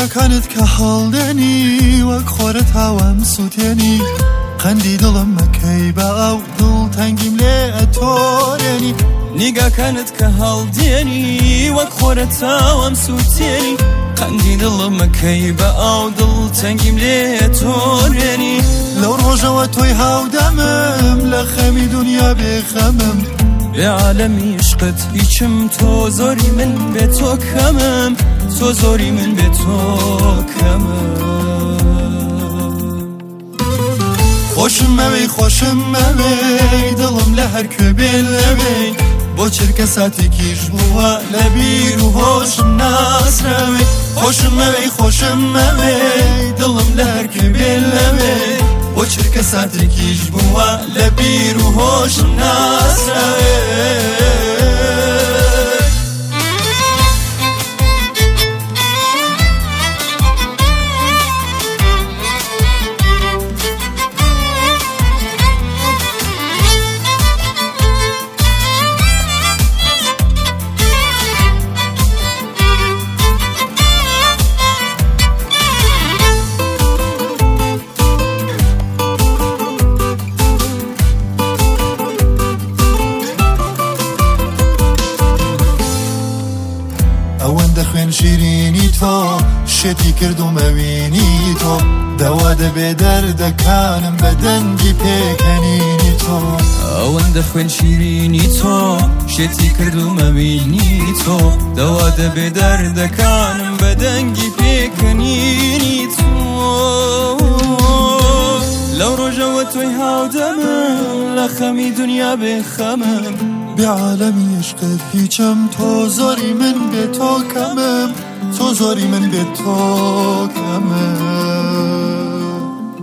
نیگەکانت کە هەڵدێنی وەک خۆرت هاوام سووتێنی قەندی دڵم مەکەی بە ئەو دڵ تەنگیم لێ ئەتۆرێنی نیگەکانت کە هەڵدێنی وەک خۆرت هاوام سووتێنی قەندی دڵم مەکەی بە ئەو دڵ تەنگیم لێ ئەتۆرێنی لەو ڕۆژەوە تۆی هاودەمم لە خەمی دنیا بێخەمم بێ عالەمی عشقت هیچم تۆ زۆری من بێ تۆ کەمم تۆ زۆری من بێ تۆ کەمم خۆشم مەوەی خۆشم مەوەی دڵم لە هەر کوێ بێ لەوەی بۆ چرکە ساتێکیش بووە لە بیر و هۆشم ناسراوەی خۆشم مەوەی خۆشم مەوەی دڵم لە هەر کوێ بێ لەوەی بۆ چرکە ساتێکیش بووە لە بیر و هۆشم ناسراوەی ئەوەندە خوێن شیرینی تۆ شێتی کرد و مەوینی تۆ دەوا دەبێ دەردەکانم بە دەنگی پێکەنینی تۆ ئەوەندە خوێن شیرینی تۆ شێتی کرد و مەوینی تۆ دەوا دەبێ دەردەکانم بە دەنگی پێکەنینی تۆ لەو ڕۆژەوە تۆی هاودەمم لە خەمی دنیا بێخەمم بێ عالەمی عشقت هیچم تۆ زۆری من بێ تۆ کەمم تۆ زۆری من بێ تۆ کەمم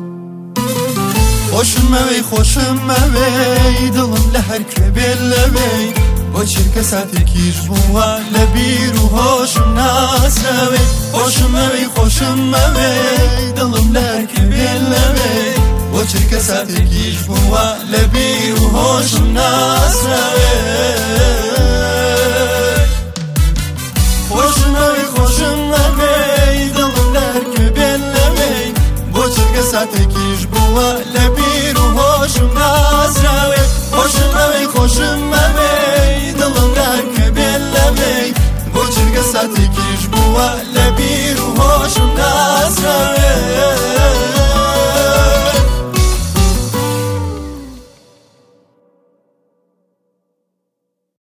خۆشم مەوەی خۆشم مەوەی دڵم لە هەر کوێ بێ لەوەی بۆ چرکە ساتێکیش بووە لە بیر و هۆشم ناسراوەی خۆشم مەوەی خۆشم مەوەی دڵم لە هەر کوێ بێ لەوەی بۆ چرکە ساتێکیش بووە لە بیر و هۆشم ناسراوەی خۆشم مەوەی خۆشم مەوەی دڵم لە هەر کوێ بێ لەوەی بۆ چرکە ساتێکیش بووە لە بیر و هۆشم ناسراوەی خۆشم مەوەی خۆشم مەوەی